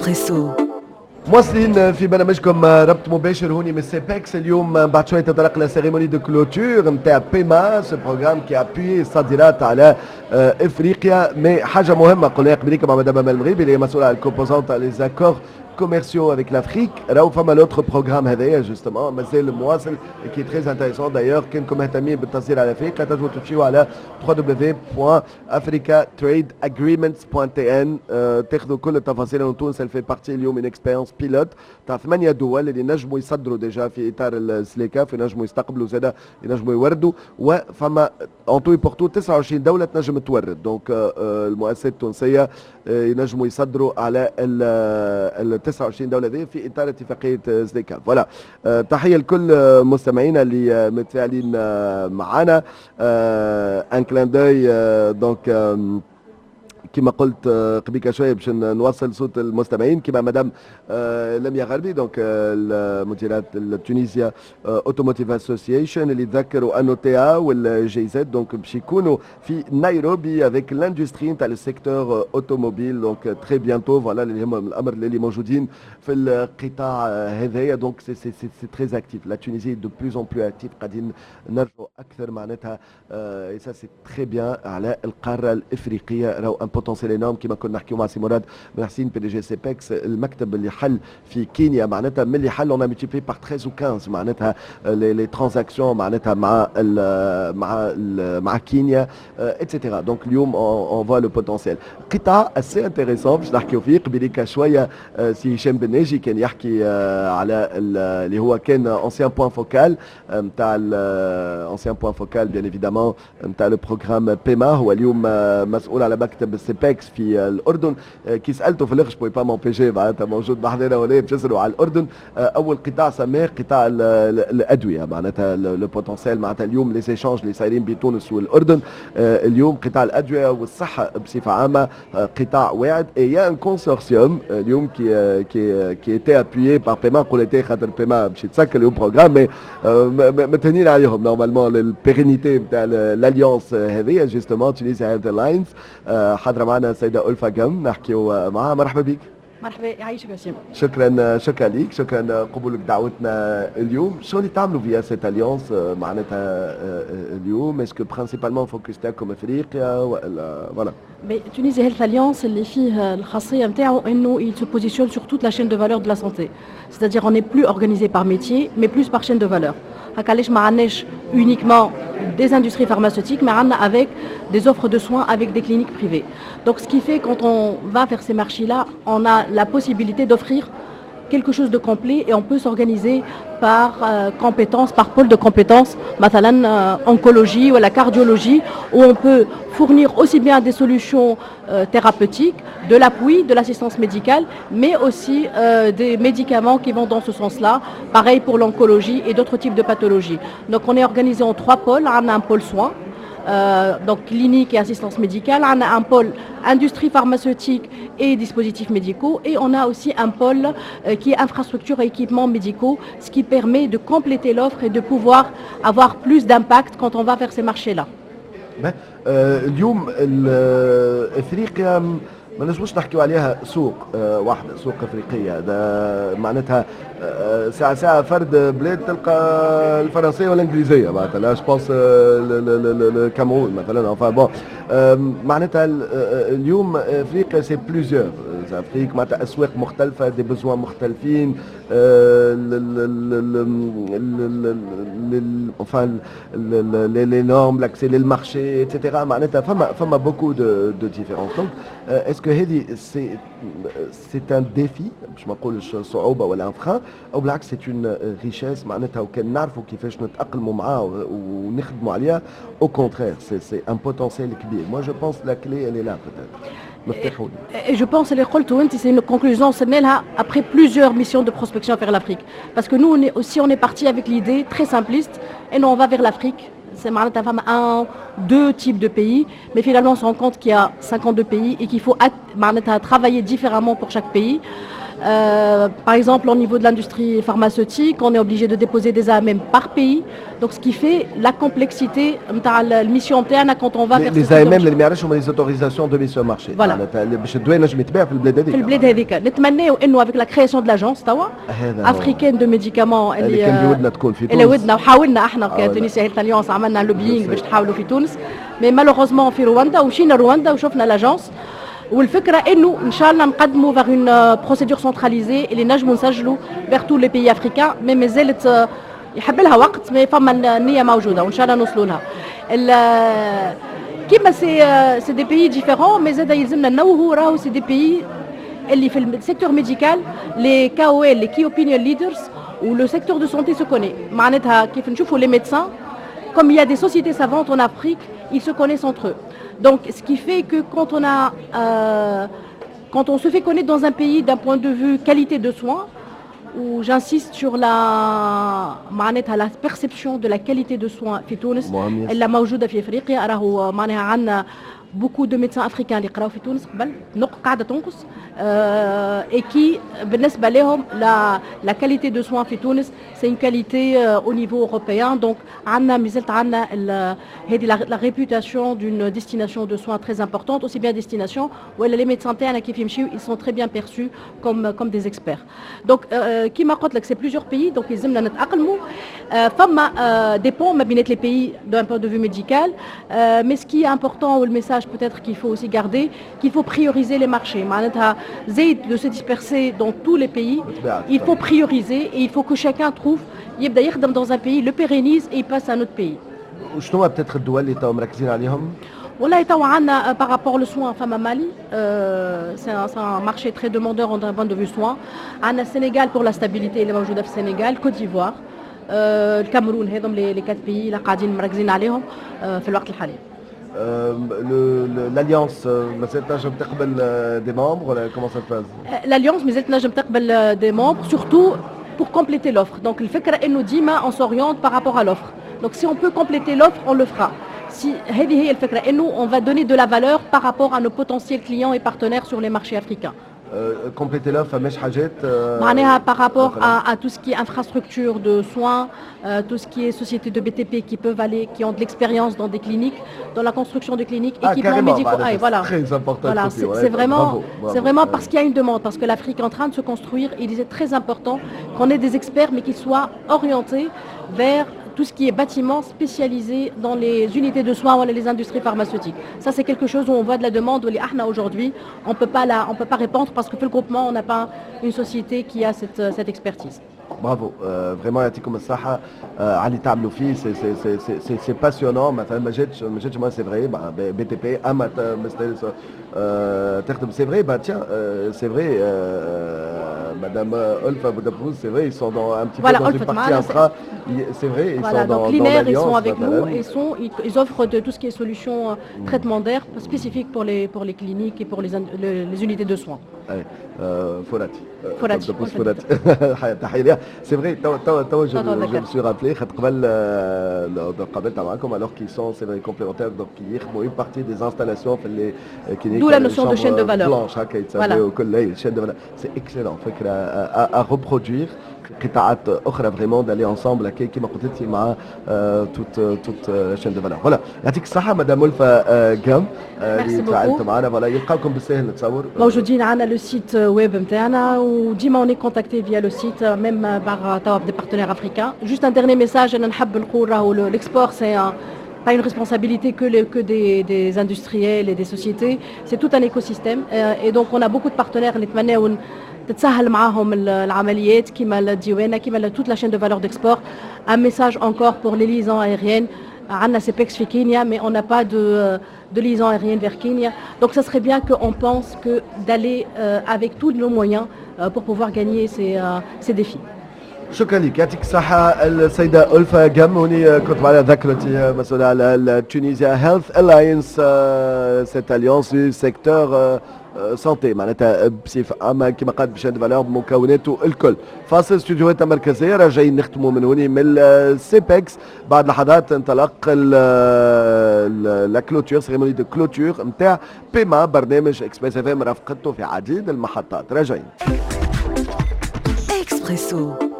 إسبريسو. مواصلين في برنامجكم ربط مباشر هوني من سيبكس. اليوم بعد شويه تنطلق لا سيريموني دو كلوتور نتاع بيما، سو بروغرام كي ابوي الصادرات على افريقيا. مي حاجه مهمه قلناها قبليك مع مدام المغربي اللي هي مسؤوله على الكومبوزونت على لي زاكور commerciaux avec l'Afrique. راهو فما l'autre programme هذايا جوستومون مازال مواصل كي تري انتريسون. دايوغ كنكم مهتمين بالتصدير على افريقيا تنجموا تمشيو على www.africatradeagreements.tn تاخذوا كل التفاصيل. من تونس في بارتي اليوم من اكسبيرينس بيلوت تاع 8 دول اللي نجموا يصدروا ديجا في اطار السليكاف، ينجموا يستقبلوا زاده ينجموا يوردوا، وفما اون تو بورتو 29 دوله تنجم تورد. دونك المؤسسات التونسيه ينجموا يصدروا على ال 29 دوله ذي في اطار اتفاقيه سليكاف. فوالا تحيه لكل مستمعينا اللي متفاعلين معنا. ان كلان دوي دونك كما قلت قبيله شويه باش نوصل صوت المستمعين كما مدام لميا غربي دونك المديرات التونسيه اوتوموتيف اسوسيشن اللي تذكروا انو تي ا والجي زد دونك باش يكونوا في نيروبي افيك لاندستري نتاع السيكتور اوتوموبيل دونك تري بيانتو. فوالا اللي هما الامر اللي موجودين في القطاع هذايا. دونك سي تري اكتيف. لا تونيزي دو بلوز اون بلو اكتيف، قاعدين نرجعوا اكثر معناتها اي سا سي تري بيان على القاره الافريقيه. راهو ان بوتنسيال انورم كما كنا نحكيو مع سي مراد بن حسين بي دي جي سيبكس. المكتب اللي حل في كينيا معناتها من اللي حل اون ملتيبلي بار 13 و 15 معناتها لي ترانزاكسيون معناتها مع كينيا اتسيتيرا. دونك اليوم اون فوا لو بوتنسيال. قطاع اسي انتريسون باش نحكيو فيه. قبيليك شويه سي هشام بن ناجي كان يحكي على اللي هو كان اونسيان بوان فوكال نتاع اونسيان بوان فوكال بيان ايفيدامون نتاع لو بروغرام بيما. هو اليوم مسؤول على مكتب السيبكس في الاردن. كي سالته في الاخر بوي با مونبيجي معناتها موجود معنا ولا باش نسالوا على الاردن. اول قطاع سماه قطاع الادويه معناتها لو بوتنسيال معناتها اليوم لي زيشانج اللي صايرين بين تونس والاردن. اليوم قطاع الادويه والصحه بصفه عامه قطاع واعد. اي ان كونسورسيوم اليوم كي ايتي ابويي بار بيما. نقول ايتي خاطر بيما باش يتسكر اليوم بروغرام مي متهنين عليهم نورمالمون البيرينيتي نتاع الاليونس هذه جوستومون تونيزيا ايرلاينز. حاضره معنا السيده ألفا جم نحكيو معها. مرحبا بك. مرحبا يعيشك وسيم. شكرا ليك، شكرا قبولك دعوتنا اليوم. شنو اللي تعملوا فيها سيت اليونس معناتها اليوم؟ اسكو برينسيبالمون فوكس تاعكم افريقيا ولا فوالا؟ تونيزيا هيلث اليونس اللي فيه الخاصيه نتاعو انه il se positionne sur toute la chaîne de valeur de la santé. C'est-à-dire on n'est plus organisé par métier mais plus par chaîne de valeur. هكا علاش ما عندناش uniquement des industries pharmaceutiques, mais avec des offres de soins avec des cliniques privées. Donc ce qui fait quand on va vers ces marchés-là, on a la possibilité d'offrir quelque chose de complet et on peut s'organiser par compétences, par pôle de compétences, مثلا oncologie ou la cardiologie, où on peut fournir aussi bien des solutions thérapeutiques, de l'appui, de l'assistance médicale, mais aussi des médicaments qui vont dans ce sens-là. Pareil pour l'oncologie et d'autres types de pathologies. Donc on est organisé en 3 pôles. On a un pôle soins, donc clinique et assistance médicale. On a un pôle industrie pharmaceutique et dispositifs médicaux. Et on a aussi un pôle qui est infrastructure et équipements médicaux, ce qui permet de compléter l'offre et de pouvoir avoir plus d'impact quand on va vers ces marchés-là. اليوم افريقيا ما نجموش نحكيو عليها سوق واحده، سوق افريقيه. ده معناتها ساعه فرد بلاد تلقى الفرنسيه والانجليزيه معناتها. لا جو بونس الكاميرون مثلا. enfin bon معناتها اليوم افريقيا سي بليزيور افريق معناتها اسواق مختلفه، دي بزوان مختلفين. enfin les normes, l'accès للمارشي etc. معناتها فما beaucoup de différences. Donc est-ce que هذه c'est un défi باش ما نقولش صعوبه ولا ان فران، او بالعكس سي اون ريشيس معناتها وكان نعرفوا كيفاش نتاقلموا معاه ونخدموا عليها؟ او كونترير سي ان بوتنسيال كبير. moi je pense la clé elle est là peut-être. Et je pense que c'est une conclusion après plusieurs missions de prospection vers l'Afrique. Parce que nous, on est parti avec l'idée très simpliste, et nous on va vers l'Afrique. C'est un, 2 types de pays, mais finalement on se rend compte qu'il y a 52 pays et qu'il faut travailler différemment pour chaque pays. Par exemple, au niveau de l'industrie pharmaceutique, on est obligé de déposer des AMM par pays. Donc, ce qui fait la complexité de la mission interne quand on va vers les AMM اللي ما يعرفش هما les autorisations de mise sur marché. Voilà. باش الدواء ينجم يتباع في البلاد هذيك. في البلاد هذيك نتمناو انه avec la création de l'agence توا افريكان دو ميديكامون اللي كان بودنا تكون في تونس. اللي ودنا وحاولنا احنا كتونسيا هيلث اليونس عملنا لوبينغ باش تحاولوا في تونس. مي مالوغوزمون في رواندا ومشينا رواندا وشفنا لاجونس. والفكره انه ان شاء الله نقدموا vers une procédure centralisée اللي نجموا نسجلوا vers tous les pays africains. مي مازالت يحب لها وقت مي فما النيه موجوده وان شاء الله نوصلوا لها. كيما سي دي بيي ديفيرون مي زاد يلزمنا نوهوا راهو سي دي بيي اللي في السيكتور ميديكال لي KOL لي كي اوبينيون ليدرز ولو سيكتور دو سونتي سو كوني. معناتها كيف نشوفوا لي ميدسان comme il y a des sociétés savantes en Afrique, ils se connaissent entre eux. Donc ce qui fait que quand on se fait connaître dans un pays d'un point de vue qualité de soins, où j'insiste sur la perception de la qualité de soins في تونس اللي موجوده في افريقيا. راهو معناها عندنا beaucoup de médecins africains اللي قراو في تونس قبل قاعده تنقص et qui بالنسبه لهم la qualité de soins في تونس c'est une qualité au niveau européen. donc عندنا مازالت عندنا هذه la réputation d'une destination de soins très importante, aussi bien destination ولا les médecins تاعنا كيف يمشيو ils sont très bien perçus comme des experts. donc كيما قلت لك c'est plusieurs pays donc يلزمنا نتاقلموا. فما dépend ما بين les pays d'un point de vue médical. mais ce qui est important ou le message peut-être qu'il faut aussi garder, qu'il faut prioriser les marchés. معناتها زيد de se disperser dans tous les pays, il faut prioriser et il faut que chacun trouve يبدا يخدم dans un pays, le pérennise et il passe à un autre pays. وشنو peut-être الدول اللي تو مركزين عليهم؟ والله تو عندنا par rapport au soin فما مالي c'est un marché très demandeur d'un point de vue soin. عندنا السنغال pour la stabilité اللي موجوده في السنغال، كوت ديفوار، الكاميرون، هذم les 4 pays اللي قاعدين مركزين عليهم في الوقت الحالي. l'alliance مازالت تنجم تقبل des membres ولا comment ça se passe؟ l'alliance مازالت تنجم تقبل des membres surtout pour compléter l'offre. donc الفكره انه ديما on s'oriente par rapport à l'offre. donc si on peut compléter l'offre on le fera. si هذه هي الفكره انه on va donner de la valeur par rapport à nos potentiels clients et partenaires sur les marchés africains. compléter l'offre فماش حاجات معناها par rapport à tout ce qui est infrastructure de soins, tout ce qui est sociétés de BTP qui peuvent aller, qui ont de l'expérience dans des cliniques, dans la construction de cliniques, équipements médicaux. Voilà, très important. Voilà, c'est vraiment parce qu'il y a une demande, parce que l'Afrique est en train de se construire. Il est très important qu'on ait des experts, mais qui soient orientés vers tout ce qui est bâtiment spécialisé dans les unités de soins ou les industries pharmaceutiques. Ça, c'est quelque chose où on voit de la demande. Aujourd'hui, on peut pas répondre parce que le groupement, on n'a pas une société qui a cette expertise. Bravo, vraiment يعطيكم الصحة على اللي تعملوا فيه. c'est passionnant. مثلا ما جاتش moi c'est vrai BTP أما تخدم c'est vrai tiens c'est vrai Madame Olfa Boudapous, c'est vrai, ils sont dans un petit peu dans une partie infra. C'est vrai, ils sont dans l'alliance. Ils sont avec nous et ils offrent de tout ce qui est solutions traitement d'air spécifiques pour les cliniques et pour les unités de soins. Forati. Forati. C'est vrai, je me suis rappelé قبل معكم alors qu'ils sont c'est vrai complémentaires donc ils font une partie des installations في les cliniques. D'où la notion de chaîne de valeur. Blanche هكا يتسمى وكل chaîne de valeur. C'est excellent. فكرة à reproduire. قطاعات اخرى فريمون d'aller ensemble كيما قلت لك مع toute la chaîne de valeur. Voilà, يعطيك الصحة مدام ألفا جام اللي تعالت معنا. فوالا يلقاوكم بالسهل نتصور. موجودين عندنا لو سيت ويب نتاعنا وديما اوني كونتاكتي فيا لو سيت ميم باغ توا دي بارتنير افريكان. جوست ان ديرني ميساج انا نحب نقول راهو l'export c'est pas une responsabilité que des industriels et des sociétés, c'est tout un écosystème et donc on a beaucoup de partenaires اللي نتمناو تتسهل معاهم العمليات كيما الديوانه كيما toute la chaîne de valeur d'export. Un message encore pour les liaisons aériennes. عندنا CEPEX في كينيا mais on n'a pas de liaison aérienne vers Kenya. Donc ça serait bien qu'on pense que d'aller avec tous nos moyens pour pouvoir gagner ces défis. شكرا لك يعطيك الصحة السيدة ألفا جاموني. كنت معنا ذكرتي مسؤولة على تونيزيا هيلث ألاينس سيت أليونس في سيكتور سانتي معناتها بصفة عامة كما قالت بشهادة فالور بمكوناته الكل. فاصل استوديوهات مركزية راجعين نختموا من هوني من السيبكس. بعد لحظات انطلق لا كلوتور سيريموني دو كلوتور نتاع بيما برنامج اكسبريس اف ام رافقته في عديد المحطات. راجعين. Expresso.